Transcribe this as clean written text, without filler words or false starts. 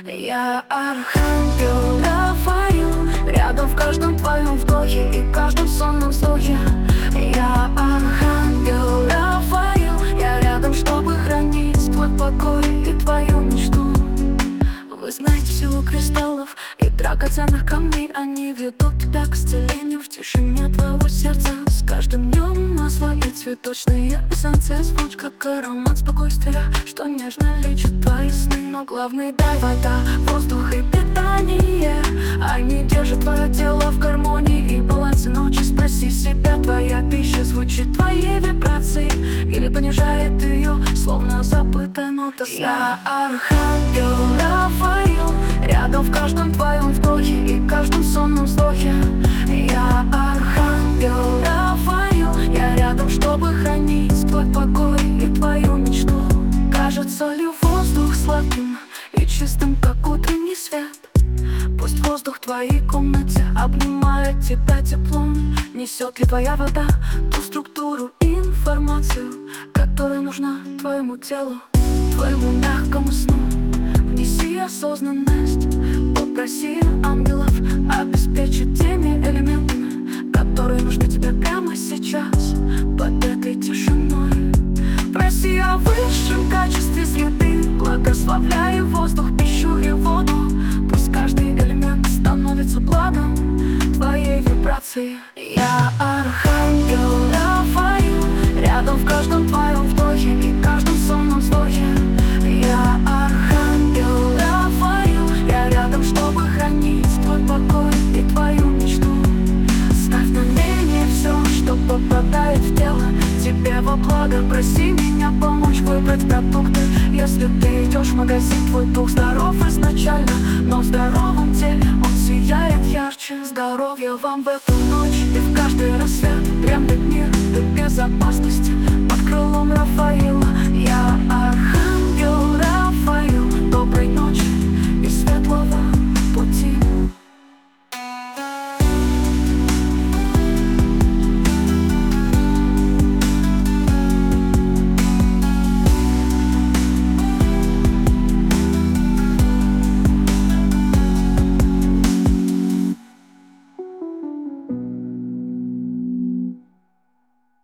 Я архангел Рафаил, рядом в каждом твоем вдохе и каждом сонном вздохе. Я архангел Рафаил, я рядом, чтобы хранить твой покой и твою мечту. Вы знаете силу кристаллов и драгоценных камней, они ведут тебя к исцелению в тишине твоего сердца. С каждым днем масло и цветочные эссенции звучат как аромат спокойствия, что нежно лечит твои сны. Но главный дай вода, воздух и питание, они держат твое тело в гармонии и балансе ночи. Спроси себя, твоя пища звучит твоей вибрацией или понижает ее, словно забытая нота сна. Я архангел Рафаил, рядом в каждом твоем вдохе и каждом сонном вздохе. Я архангел Рафаил, я рядом, чтобы хранить твой покой и твою мечту. Кажется ли воздух сладким и чистым, как утренний свет? Пусть воздух в твоей комнате обнимает тебя теплом. Несет ли твоя вода ту структуру и информацию, которая нужна твоему телу, твоему мягкому сну? Внеси осознанность, попроси ангелов обеспечить теми элементами, которые нужны тебе прямо сейчас, под этой тишиной. Проси о высшем качестве среды, благословляй воздух, пищу и воду. Пусть каждый элемент становится благом твоей вибрации. Я архангел Рафаил, рядом в каждом твоем вдохе и каждом сонном вздохе. Я архангел Рафаил, я рядом, чтобы хранить твой покой и твою мечту. Ставь намерение все, что попадает в тело тебе во благо. Проси меня помочь выбрать продукты. Если ты идешь в магазин, твой дух здоров изначально, но в здоровом теле он сияет ярче. Здоровья вам в эту ночь и в каждый рассвет. Дремлет мир до безопасности под крылом Рафаила.